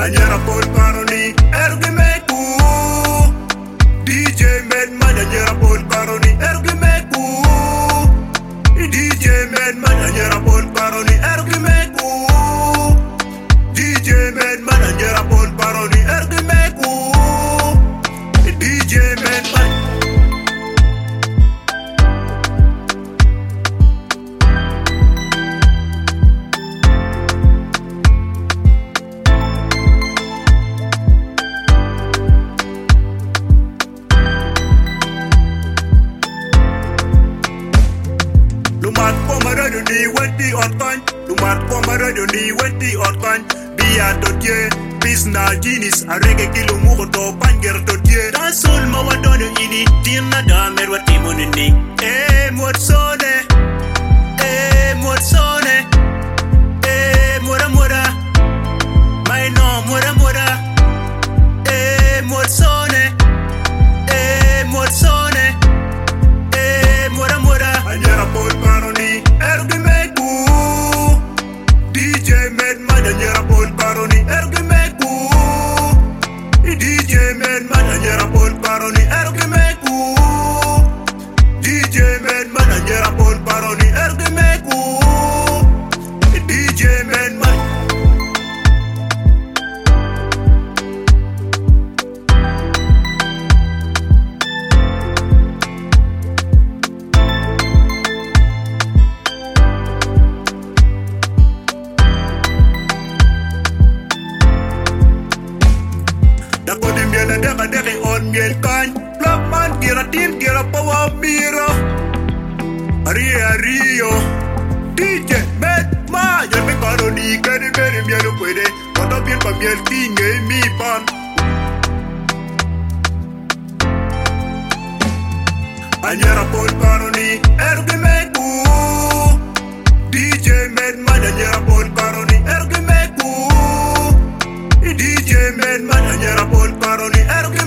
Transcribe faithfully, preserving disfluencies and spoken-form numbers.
Anyara Paul Baroni, Ergimeku. D J Medman, Anyara Paul Baroni, Ergimeku. D J Medman, Anyara Paul Baroni, Ergimeku. D J Medman, Anyara Paul Baroni, Ergimeku. D J Medman. Lumat pomara ni wenti otkan, lumat pomara ni wenti otkan. Biya dotye, bisna jinis arege kilo muko to panger dotye. Dasul mawadono ini tina damer watimunini. Eh muatsone, eh muatsone, eh mura mura, my no mura mura, eh muatsone, eh muatsone, eh mura mura. Anyara Paul Baroni, Ergimeku. D J Medman, Anyara Paul Baroni, Ergimeku. D J Medman, Anyara Paul Baroni, Ergimeku. D J Medman, Anyara Paul Baroni, Ergimeku. D J Medman. Dako di miel na deka deki on miel kany. Black man gira tin gira pawa miro. Ari ario. D J Medman. Yan me karo ni kani meri miel ukwede. Koto bien pa miel kinge mi pan. Anyara Paul Baroni, Ergimeku. D J Medman, Anyara Paul Baroni, Ergimeku. D J Medman, Anyara Paul Baroni, Ergimeku.